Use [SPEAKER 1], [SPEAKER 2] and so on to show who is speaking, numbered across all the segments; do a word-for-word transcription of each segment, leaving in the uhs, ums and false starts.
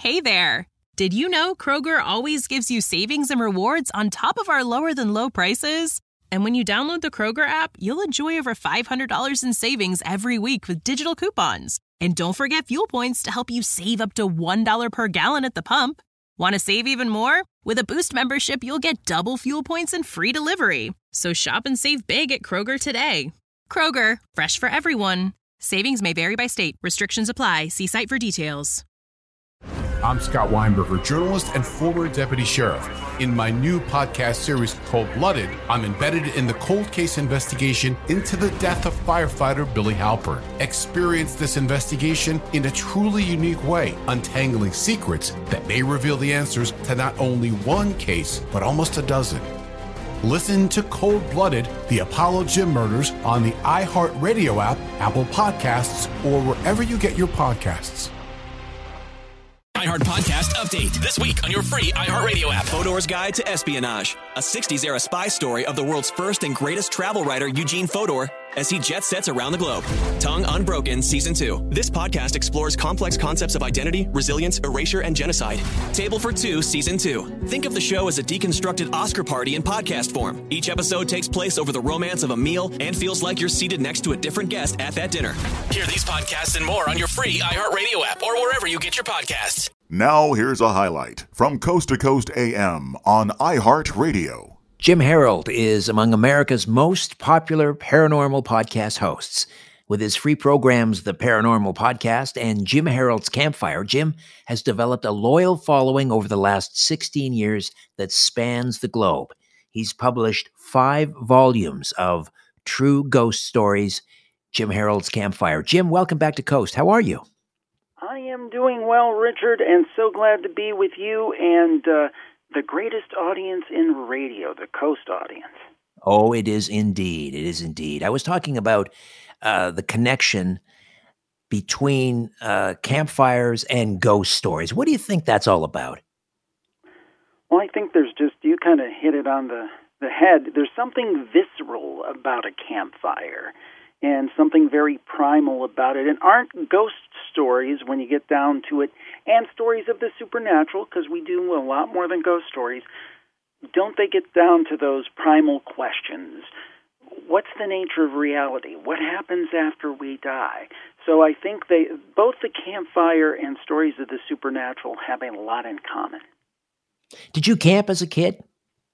[SPEAKER 1] Hey there! Did you know Kroger always gives you savings and rewards on top of our lower-than-low prices? And when you download the Kroger app, you'll enjoy over five hundred dollars in savings every week with digital coupons. And don't forget fuel points to help you save up to one dollar per gallon at the pump. Want to save even more? With a Boost membership, you'll get double fuel points and free delivery. So shop and save big at Kroger today. Kroger, fresh for everyone. Savings may vary by state. Restrictions apply. See site for details.
[SPEAKER 2] I'm Scott Weinberger, journalist and former deputy sheriff. In my new podcast series, Cold-Blooded, I'm embedded in the cold case investigation into the death of firefighter Billy Halpern. Experience this investigation in a truly unique way, untangling secrets that may reveal the answers to not only one case, but almost a dozen. Listen to Cold-Blooded, The Apollo Gym Murders on the iHeartRadio app, Apple Podcasts, or wherever you get your podcasts.
[SPEAKER 3] iHeart Podcast Update. This week on your free iHeartRadio app. Fodor's Guide to Espionage. A sixties-era spy story of the world's first and greatest travel writer, Eugene Fodor, as he jet sets around the globe. Tongue Unbroken Season two. This podcast explores complex concepts of identity, resilience, erasure, and genocide. Table for Two Season two. Think of the show as a deconstructed Oscar party in podcast form. Each episode takes place over the romance of a meal and feels like you're seated next to a different guest at that dinner. Hear these podcasts and more on your free iHeartRadio app or wherever you get your podcasts.
[SPEAKER 4] Now here's a highlight from Coast to Coast A M on iHeartRadio.
[SPEAKER 5] Jim Harold is among America's most popular paranormal podcast hosts. With his free programs, The Paranormal Podcast and Jim Harold's Campfire, Jim has developed a loyal following over the last sixteen years that spans the globe. He's published five volumes of true ghost stories, Jim Harold's Campfire. Jim, welcome back to Coast. How are you?
[SPEAKER 6] I am doing well, Richard, and so glad to be with you and uh, the greatest audience in radio, the Coast audience.
[SPEAKER 5] Oh, it is indeed. It is indeed. I was talking about uh, the connection between uh, campfires and ghost stories. What do you think that's all about?
[SPEAKER 6] Well, I think there's just, you kind of hit it on the, the head. There's something visceral about a campfire and something very primal about it. And aren't ghost stories, when you get down to it, and stories of the supernatural, because we do a lot more than ghost stories, don't they get down to those primal questions? What's the nature of reality? What happens after we die? So I think they, both the campfire and stories of the supernatural have a lot in common.
[SPEAKER 5] Did you camp as a kid?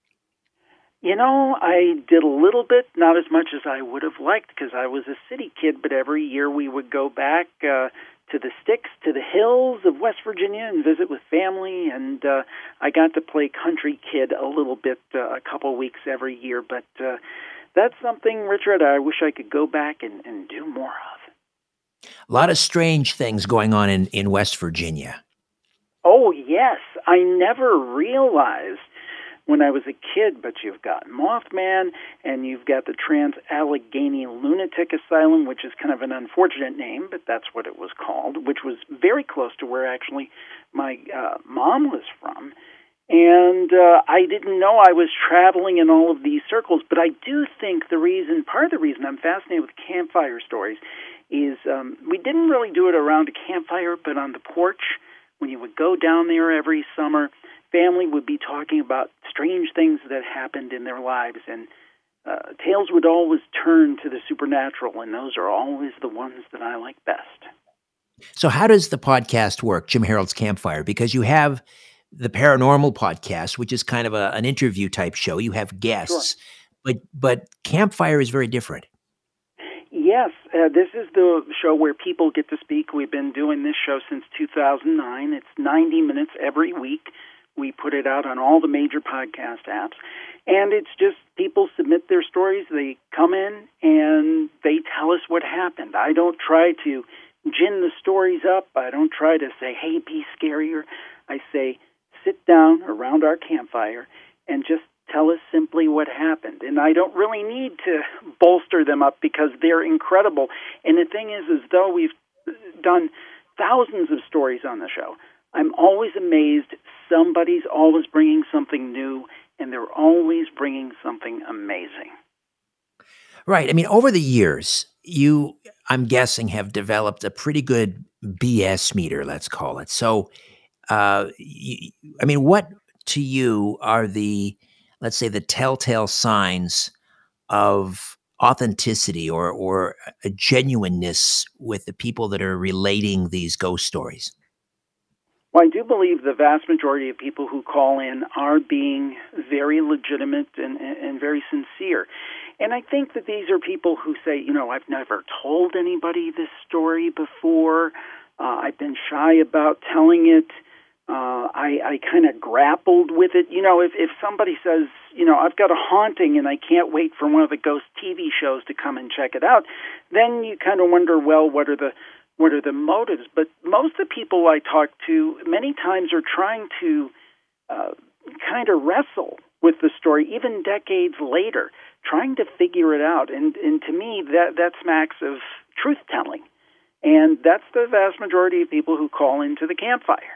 [SPEAKER 6] You know, I did a little bit, not as much as I would have liked because I was a city kid, but every year we would go back uh, to the sticks, to the hills of West Virginia and visit with family, and uh, I got to play country kid a little bit, uh, a couple weeks every year, but uh, that's something, Richard, I wish I could go back and, and do more of.
[SPEAKER 5] A lot of strange things going on in, in West Virginia.
[SPEAKER 6] Oh, yes. I never realized when I was a kid, but you've got Mothman, and you've got the Trans-Allegheny Lunatic Asylum, which is kind of an unfortunate name, but that's what it was called, which was very close to where actually my uh, mom was from. And uh, I didn't know I was traveling in all of these circles, but I do think the reason, part of the reason I'm fascinated with campfire stories is um, we didn't really do it around a campfire, but on the porch, when you would go down there every summer, family would be talking about strange things that happened in their lives, and uh, tales would always turn to the supernatural, and those are always the ones that I like best.
[SPEAKER 5] So how does the podcast work, Jim Harold's Campfire? Because you have the Paranormal Podcast, which is kind of a, an interview-type show. You have guests,
[SPEAKER 6] Sure.
[SPEAKER 5] but but Campfire is very different.
[SPEAKER 6] Yes, uh, this is the show where people get to speak. We've been doing this show since two thousand nine. It's ninety minutes every week. We put it out on all the major podcast apps, and it's just people submit their stories. They come in, and they tell us what happened. I don't try to gin the stories up. I don't try to say, hey, be scarier. I say, sit down around our campfire and just tell us simply what happened. And I don't really need to bolster them up because they're incredible. And the thing is, as though we've done thousands of stories on the show, I'm always amazed. Somebody's always bringing something new, and they're always bringing something amazing.
[SPEAKER 5] Right. I mean, over the years, you, I'm guessing, have developed a pretty good B S meter, let's call it. So Uh, you, I mean, what to you are the, let's say, the telltale signs of authenticity or or a genuineness with the people that are relating these ghost stories?
[SPEAKER 6] Well, I do believe the vast majority of people who call in are being very legitimate and, and very sincere. And I think that these are people who say, you know, I've never told anybody this story before. Uh, I've been shy about telling it. Uh, I, I kind of grappled with it. You know, if, if somebody says, you know, I've got a haunting and I can't wait for one of the ghost T V shows to come and check it out, then you kind of wonder, well, what are the what are the motives? But most of the people I talk to many times are trying to uh, kind of wrestle with the story, even decades later, trying to figure it out. And, and to me, that, that smacks of truth-telling. And that's the vast majority of people who call into the campfire.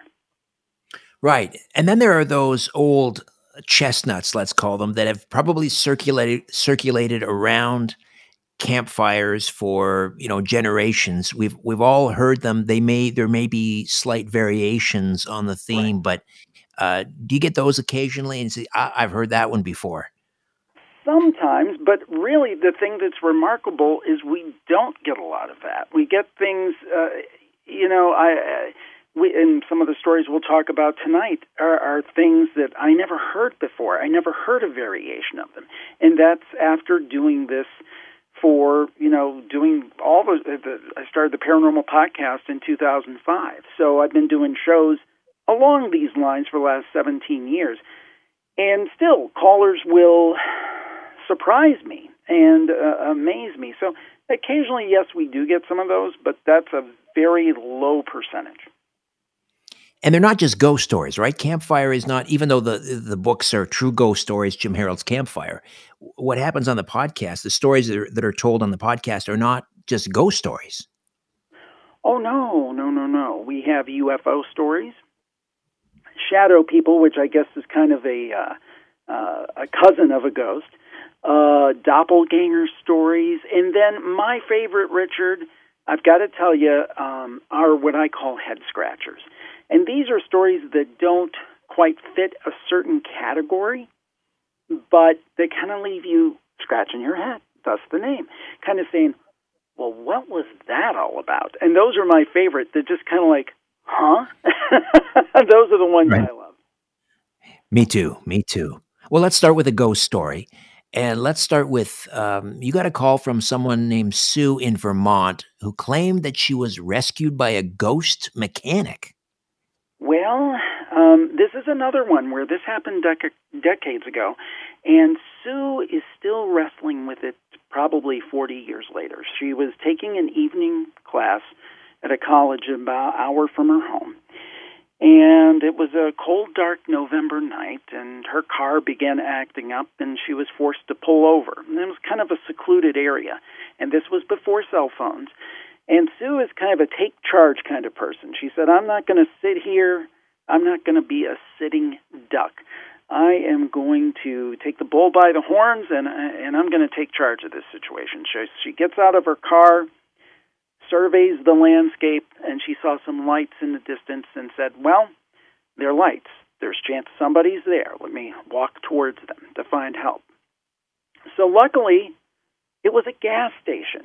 [SPEAKER 5] Right. And then there are those old chestnuts, let's call them, that have probably circulated circulated around campfires for, you know, generations. We've we've all heard them. They may there may be slight variations on the theme, right. but uh, do you get those occasionally and say, I- I've heard that one before?
[SPEAKER 6] Sometimes, but really the thing that's remarkable is we don't get a lot of that. We get things, uh, you know, I... I We, and some of the stories we'll talk about tonight are, are things that I never heard before. I never heard a variation of them. And that's after doing this for, you know, doing all the, the I started the Paranormal Podcast in two thousand five. So I've been doing shows along these lines for the last seventeen years. And still, callers will surprise me and uh, amaze me. So occasionally, yes, we do get some of those, but that's a very low percentage.
[SPEAKER 5] And they're not just ghost stories, right? Campfire is not, even though the the books are true ghost stories, Jim Harold's Campfire, what happens on the podcast, the stories that are, that are told on the podcast are not just ghost stories.
[SPEAKER 6] Oh, no, no, no, no. We have U F O stories, shadow people, which I guess is kind of a, uh, uh, a cousin of a ghost, uh, doppelganger stories, and then my favorite, Richard, I've got to tell you, um, are what I call head scratchers. And these are stories that don't quite fit a certain category, but they kind of leave you scratching your head. Thus the name. Kind of saying, well, what was that all about? And those are my favorite. They're just kind of like, huh? Those are the ones right. I love.
[SPEAKER 5] Me too. Me too. Well, let's start with a ghost story. And let's start with, um, you got a call from someone named Sue in Vermont who claimed that she was rescued by a ghost mechanic.
[SPEAKER 6] Well, um, this is another one where this happened dec- decades ago, and Sue is still wrestling with it probably forty years later. She was taking an evening class at a college about an hour from her home, and it was a cold, dark November night, and her car began acting up, and she was forced to pull over. And it was kind of a secluded area, and this was before cell phones. And Sue is kind of a take-charge kind of person. She said, I'm not going to sit here. I'm not going to be a sitting duck. I am going to take the bull by the horns, and and I'm going to take charge of this situation. She, she gets out of her car, surveys the landscape, and she saw some lights in the distance and said, well, they're lights. There's a chance somebody's there. Let me walk towards them to find help. So luckily, it was a gas station.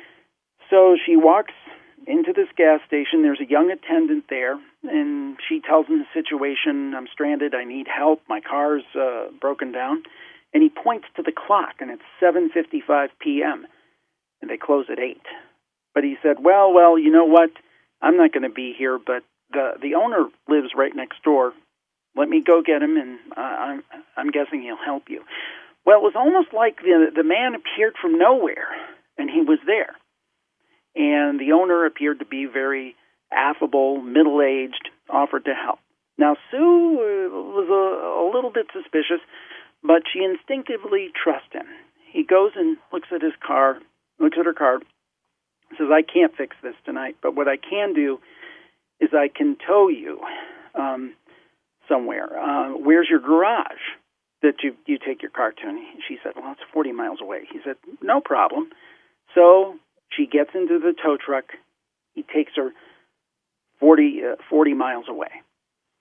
[SPEAKER 6] So she walks into this gas station. There's a young attendant there, and she tells him the situation. I'm stranded. I need help. My car's uh, broken down. And he points to the clock, and it's seven fifty-five p.m., and they close at eight. But he said, well, well, you know what? I'm not going to be here, but the, the owner lives right next door. Let me go get him, and uh, I'm, I'm guessing he'll help you. Well, it was almost like the, the man appeared from nowhere, and he was there. And the owner appeared to be very affable, middle-aged, offered to help. Now, Sue was a, a little bit suspicious, but she instinctively trusts him. He goes and looks at his car, looks at her car, says, I can't fix this tonight, but what I can do is I can tow you um, somewhere. Uh, where's your garage that you, you take your car to? And she said, well, it's forty miles away. He said, no problem. So she gets into the tow truck. He takes her forty, uh, forty miles away.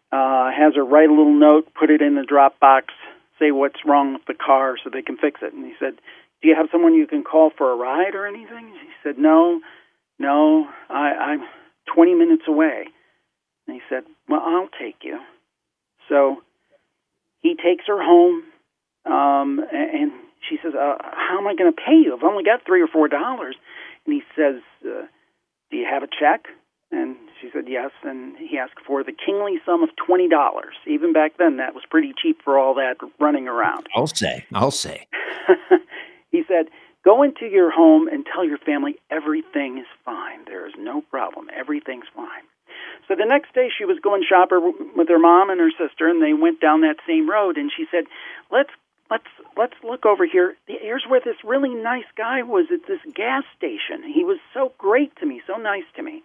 [SPEAKER 6] uh, has her write a little note, put it in the drop box, say what's wrong with the car so they can fix it. And he said, do you have someone you can call for a ride or anything? She said, no, no, I, I'm twenty minutes away. And he said, well, I'll take you. So he takes her home, um, and she says, uh, how am I going to pay you? I've only got three or four dollars. And he says, uh, do you have a check? And she said, yes. And he asked for the kingly sum of twenty dollars. Even back then, that was pretty cheap for all that running around.
[SPEAKER 5] I'll say, I'll say.
[SPEAKER 6] He said, go into your home and tell your family everything is fine. There is no problem. Everything's fine. So the next day she was going shopping with her mom and her sister, and they went down that same road, and she said, let's let's let's look over here. Here's where this really nice guy was at this gas station. He was so great to me, so nice to me.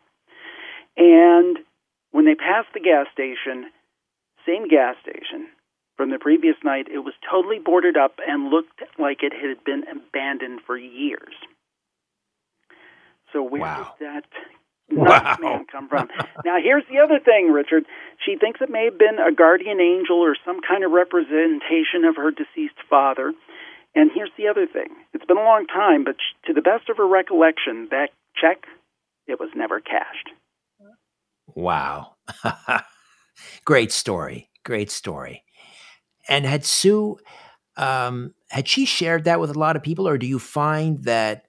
[SPEAKER 6] And when they passed the gas station, same gas station, from the previous night, it was totally boarded up and looked like it had been abandoned for years. So where
[SPEAKER 5] wow.
[SPEAKER 6] did that nice
[SPEAKER 5] wow.
[SPEAKER 6] man come from? Now, here's the other thing, Richard. She thinks it may have been a guardian angel or some kind of representation of her deceased father. And here's the other thing. It's been a long time, but to the best of her recollection, that check, it was never cashed.
[SPEAKER 5] Wow. Great story. Great story. And had Sue, um, had she shared that with a lot of people, or do you find that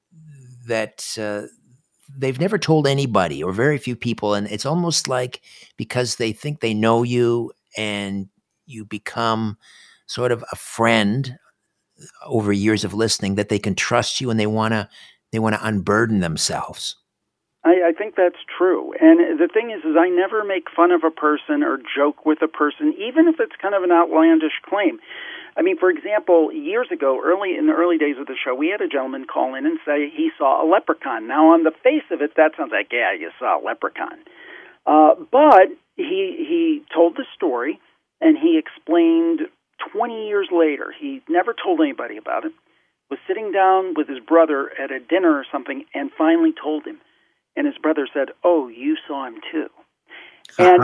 [SPEAKER 5] that uh, they've never told anybody or very few people, and it's almost like because they think they know you and you become sort of a friend over years of listening, that they can trust you and they want to they want to unburden themselves?
[SPEAKER 6] I, I think that's true. And the thing is, is I never make fun of a person or joke with a person, even if it's kind of an outlandish claim. I mean, for example, years ago, early in the early days of the show, we had a gentleman call in and say he saw a leprechaun. Now, on the face of it, that sounds like, yeah, you saw a leprechaun. Uh, but he he told the story, and he explained twenty years later, he never told anybody about it, was sitting down with his brother at a dinner or something, and finally told him. And his brother said, oh, you saw him too. And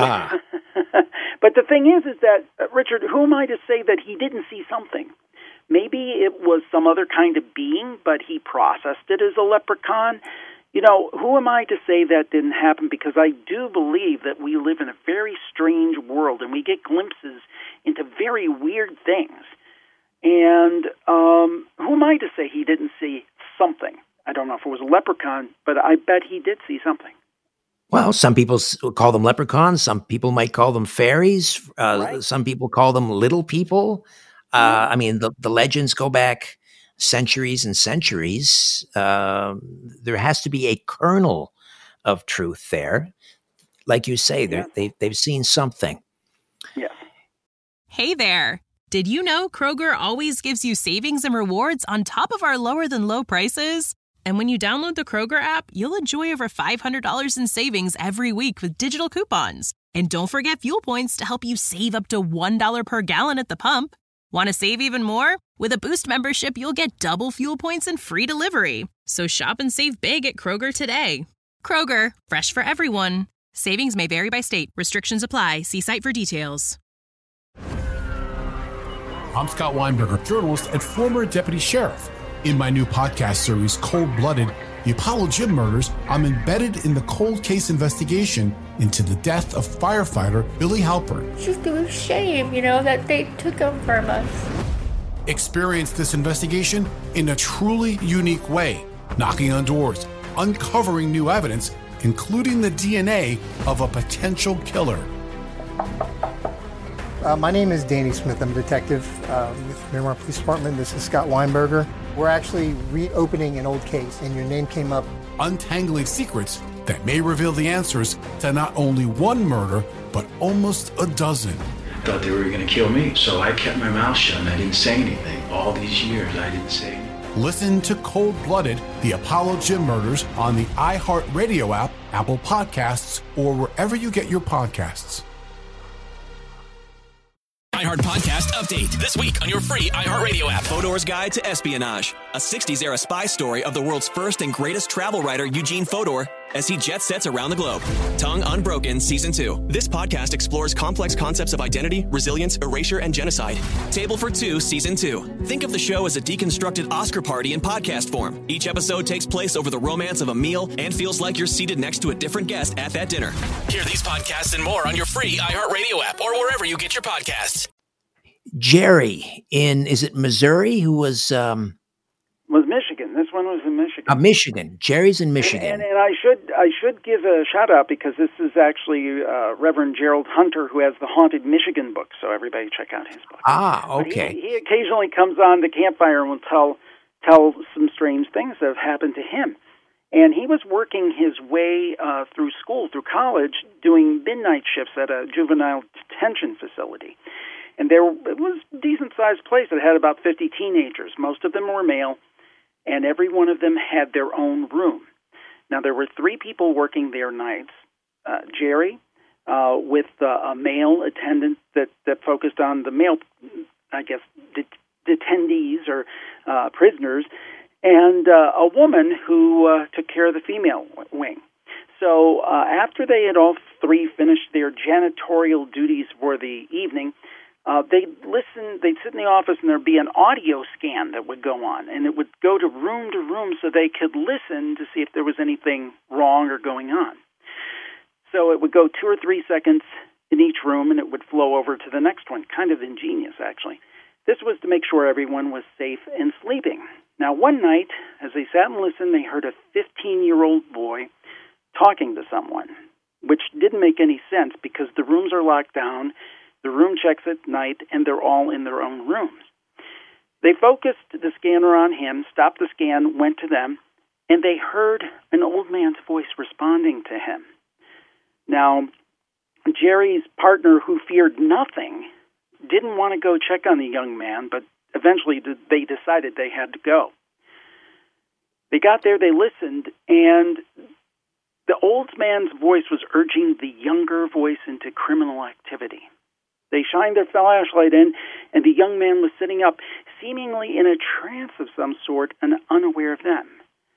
[SPEAKER 6] but the thing is, is that, uh, Richard, who am I to say that he didn't see something? Maybe it was some other kind of being, but he processed it as a leprechaun. You know, who am I to say that didn't happen? Because I do believe that we live in a very strange world, and we get glimpses into very weird things. And um, who am I to say he didn't see something? I don't know if it was a leprechaun, but I bet he did see something.
[SPEAKER 5] Well, some people call them leprechauns. Some people might call them fairies. Uh,
[SPEAKER 6] right.
[SPEAKER 5] Some people call them little people. Uh, I mean, the, the legends go back centuries and centuries. Uh, there has to be a kernel of truth there. Like you say, yeah. they, they've seen something.
[SPEAKER 6] Yeah.
[SPEAKER 1] Hey there. Did you know Kroger always gives you savings and rewards on top of our lower than low prices? And when you download the Kroger app, you'll enjoy over five hundred dollars in savings every week with digital coupons. And don't forget fuel points to help you save up to one dollar per gallon at the pump. Want to save even more? With a Boost membership, you'll get double fuel points and free delivery. So shop and save big at Kroger today. Kroger, fresh for everyone. Savings may vary by state. Restrictions apply. See site for details.
[SPEAKER 2] I'm Scott Weinberger, journalist and former deputy sheriff. In my new podcast series, Cold Blooded, The Apollo Gym Murders, I'm embedded in the cold case investigation into the death of firefighter Billy Halpern.
[SPEAKER 7] It's just a shame, you know, that they took him from us.
[SPEAKER 2] Experience this investigation in a truly unique way, knocking on doors, uncovering new evidence, including the D N A of a potential killer.
[SPEAKER 8] Uh, my name is Danny Smith. I'm a detective uh, with Miramar Police Department. This is Scott Weinberger. We're actually reopening an old case, and your name came up.
[SPEAKER 2] Untangling secrets that may reveal the answers to not only one murder, but almost a dozen.
[SPEAKER 9] I thought they were going to kill me, so I kept my mouth shut and I didn't say anything. All these years, I didn't say anything.
[SPEAKER 2] Listen to Cold Blooded, The Apollo Gym Murders on the iHeartRadio app, Apple Podcasts, or wherever you get your podcasts.
[SPEAKER 3] iHeart Podcast Update. This week on your free iHeartRadio app. Fodor's Guide to Espionage. A sixties-era spy story of the world's first and greatest travel writer, Eugene Fodor, as he jet sets around the globe. Tongue Unbroken Season two. This podcast explores complex concepts of identity, resilience, erasure, and genocide. Table for Two Season two. Think of the show as a deconstructed Oscar party in podcast form. Each episode takes place over the romance of a meal and feels like you're seated next to a different guest at that dinner.
[SPEAKER 10] Hear these podcasts and more on your free iHeartRadio app or wherever you get your podcasts.
[SPEAKER 5] Jerry in, is it Missouri, who was... Um,
[SPEAKER 6] was Michigan. This one was in Michigan.
[SPEAKER 5] Uh, Michigan. Jerry's in Michigan.
[SPEAKER 6] And, and, and I should I should give a shout out because this is actually uh, Reverend Gerald Hunter, who has the Haunted Michigan book. So everybody check out his book.
[SPEAKER 5] Ah, okay.
[SPEAKER 6] He, he occasionally comes on the campfire and will tell tell some strange things that have happened to him. And he was working his way uh, through school, through college, doing midnight shifts at a juvenile detention facility. And there it was a decent-sized place. It had about fifty teenagers. Most of them were male. And every one of them had their own room. Now, there were three people working there nights. Uh, Jerry, uh, with uh, a male attendant that, that focused on the male, I guess, det- detendees or uh, prisoners, and uh, a woman who uh, took care of the female wing. So uh, after they had all three finished their janitorial duties for the evening, Uh, they'd listen, they'd sit in the office and there'd be an audio scan that would go on, and it would go to room to room so they could listen to see if there was anything wrong or going on. So it would go two or three seconds in each room, and it would flow over to the next one. Kind of ingenious, actually. This was to make sure everyone was safe and sleeping. Now, one night, as they sat and listened, they heard a fifteen-year-old boy talking to someone, which didn't make any sense because the rooms are locked down. The room checks at night, and they're all in their own rooms. They focused the scanner on him, stopped the scan, went to them, and they heard an old man's voice responding to him. Now, Jerry's partner, who feared nothing, didn't want to go check on the young man, but eventually they decided they had to go. They got there, they listened, and the old man's voice was urging the younger voice into criminal activity. They shined their flashlight in, and the young man was sitting up, seemingly in a trance of some sort and unaware of them.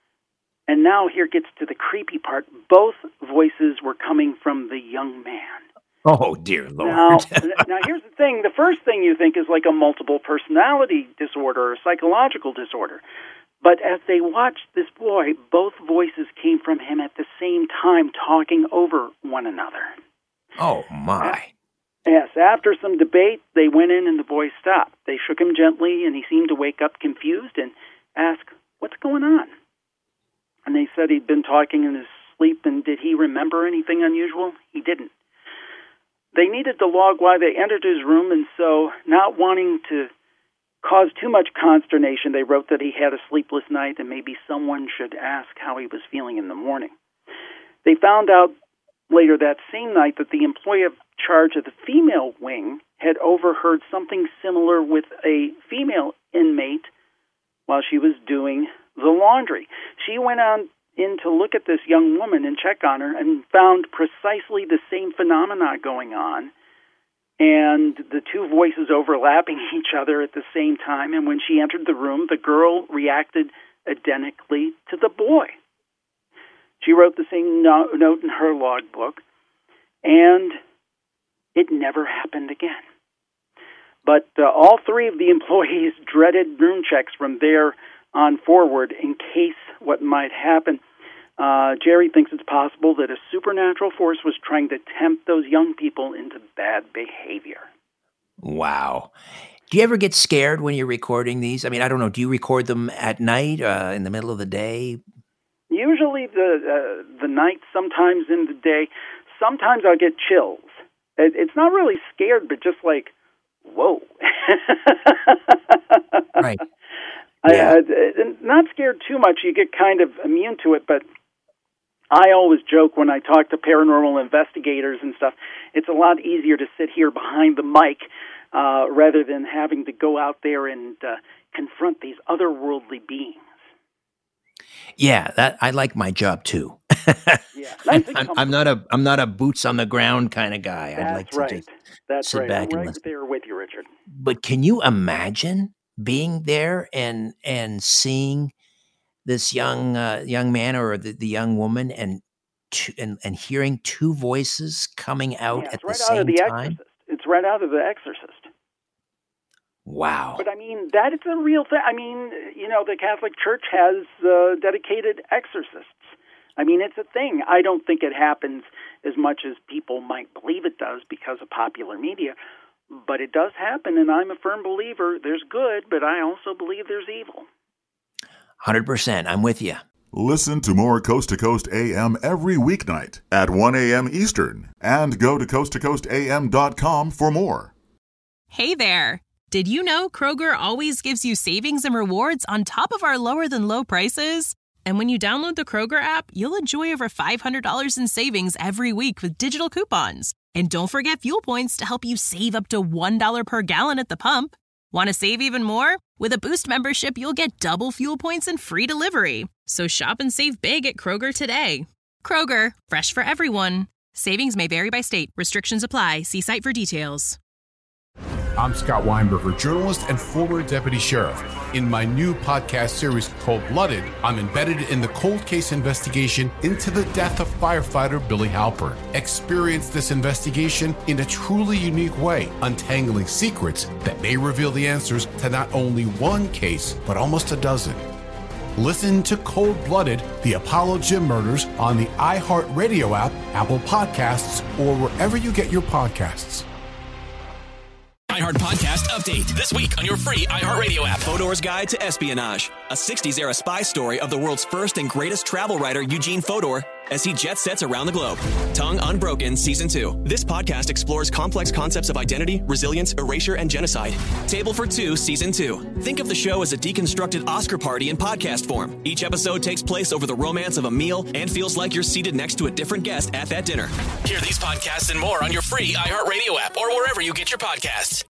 [SPEAKER 6] And now here gets to the creepy part. Both voices were coming from the young man.
[SPEAKER 5] Oh, dear Lord.
[SPEAKER 6] Now, now, here's the thing. The first thing you think is like a multiple personality disorder or psychological disorder. But as they watched this boy, both voices came from him at the same time, talking over one another.
[SPEAKER 5] Oh, my.
[SPEAKER 6] Yes, after some debate, they went in and the boy stopped. They shook him gently, and he seemed to wake up confused and ask, "What's going on?" And they said he'd been talking in his sleep, and did he remember anything unusual? He didn't. They needed to log why they entered his room, and so, not wanting to cause too much consternation, they wrote that he had a sleepless night and maybe someone should ask how he was feeling in the morning. They found out later that same night that the employee in charge of the female wing had overheard something similar with a female inmate while she was doing the laundry. She went on in to look at this young woman and check on her and found precisely the same phenomena going on, and the two voices overlapping each other at the same time. And when she entered the room, the girl reacted identically to the boy. She wrote the same no- note in her logbook, and it never happened again. But uh, all three of the employees dreaded room checks from there on forward in case what might happen. Uh, Jerry thinks it's possible that a supernatural force was trying to tempt those young people into bad behavior.
[SPEAKER 5] Wow. Do you ever get scared when you're recording these? I mean, I don't know. Do you record them at night, uh, in the middle of the day?
[SPEAKER 6] Usually the uh, the night, sometimes in the day. Sometimes I'll get chills. It, it's not really scared, but just like, whoa.
[SPEAKER 5] Right.
[SPEAKER 6] Yeah. I, uh, not scared too much. You get kind of immune to it, but I always joke when I talk to paranormal investigators and stuff, it's a lot easier to sit here behind the mic uh, rather than having to go out there and uh, confront these otherworldly beings.
[SPEAKER 5] Yeah, that I like my job too.
[SPEAKER 6] Yeah,
[SPEAKER 5] I'm, I'm, I'm not a I'm not a boots on the ground kind of guy.
[SPEAKER 6] That's
[SPEAKER 5] I'd like to
[SPEAKER 6] right.
[SPEAKER 5] just
[SPEAKER 6] That's
[SPEAKER 5] sit
[SPEAKER 6] right.
[SPEAKER 5] back
[SPEAKER 6] I'm
[SPEAKER 5] and
[SPEAKER 6] right
[SPEAKER 5] listen.
[SPEAKER 6] there with you, Richard.
[SPEAKER 5] But can you imagine being there and and seeing this young uh, young man or the, the young woman and two, and, and hearing two voices coming out
[SPEAKER 6] yeah,
[SPEAKER 5] at the
[SPEAKER 6] right
[SPEAKER 5] same
[SPEAKER 6] out of the
[SPEAKER 5] time?
[SPEAKER 6] Exorcist. It's right out of The Exorcist.
[SPEAKER 5] Wow.
[SPEAKER 6] But I mean, that is a real thing. I mean, you know, the Catholic Church has uh, dedicated exorcists. I mean, it's a thing. I don't think it happens as much as people might believe it does because of popular media, but it does happen, and I'm a firm believer there's good, but I also believe there's evil.
[SPEAKER 5] one hundred percent. I'm with you.
[SPEAKER 4] Listen to more Coast to Coast A M every weeknight at one a.m. Eastern, and go to coast to coast a m dot com for more.
[SPEAKER 1] Hey there. Did you know Kroger always gives you savings and rewards on top of our lower than low prices? And when you download the Kroger app, you'll enjoy over five hundred dollars in savings every week with digital coupons. And don't forget fuel points to help you save up to one dollar per gallon at the pump. Want to save even more? With a Boost membership, you'll get double fuel points and free delivery. So shop and save big at Kroger today. Kroger, fresh for everyone. Savings may vary by state. Restrictions apply. See site for details.
[SPEAKER 2] I'm Scott Weinberger, journalist and former deputy sheriff. In my new podcast series called Blooded, I'm embedded in the cold case investigation into the death of firefighter Billy Halpern. Experience this investigation in a truly unique way, untangling secrets that may reveal the answers to not only one case, but almost a dozen. Listen to Cold Blooded, the Apollo Gym Murders on the iHeartRadio app, Apple Podcasts, or wherever you get your podcasts.
[SPEAKER 10] iHeart Podcast Update. This week on your free iHeartRadio app.
[SPEAKER 3] Fodor's Guide to Espionage, a sixties era spy story of the world's first and greatest travel writer, Eugene Fodor, as he jet sets around the globe. Tongue Unbroken Season two. This podcast explores complex concepts of identity, resilience, erasure, and genocide. Table for Two Season two. Think of the show as a deconstructed Oscar party in podcast form. Each episode takes place over the romance of a meal and feels like you're seated next to a different guest at that dinner.
[SPEAKER 10] Hear these podcasts and more on your free iHeartRadio app or wherever you get your podcasts.